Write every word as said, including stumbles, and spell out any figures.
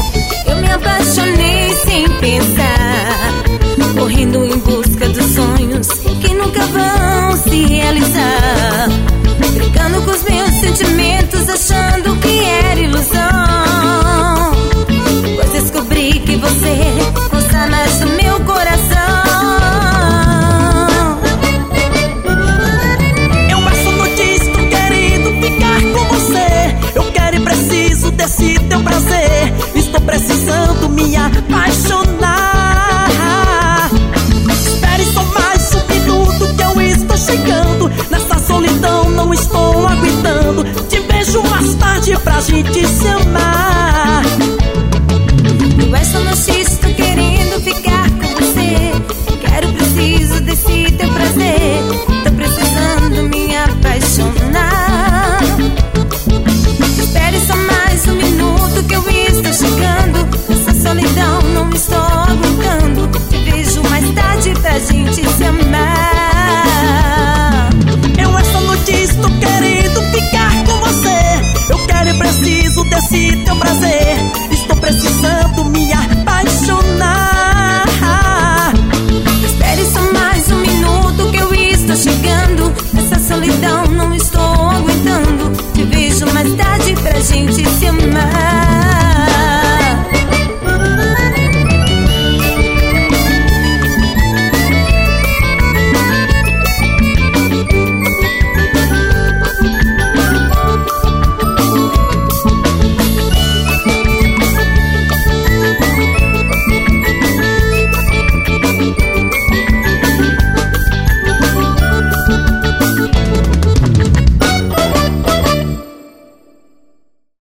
eu me apaixonei sem pensar, correndo em busca dos sonhos que nunca vão se realizar, brincando com os meus sentimentos, achando que era ilusão, pois descobri que você gosta mais do meu coração. Eu verso no disco querendo ficar com você, eu quero e preciso desse teu prazer, estou precisando me apaixonar. Espere só mais um minuto que eu estou chegando, nessa solidão não estou aguentando, te vejo mais tarde pra gente se amar. Eu estou no X, tô querendo ficar com você, quero, preciso desse teu prazer, tô precisando me apaixonar. Espere só mais um minuto que eu estou chegando, nessa solidão não estou aguentando, te vejo mais tarde pra gente se amar. Eu estou no disco querendo ficar com você, eu quero e preciso desse teu prazer,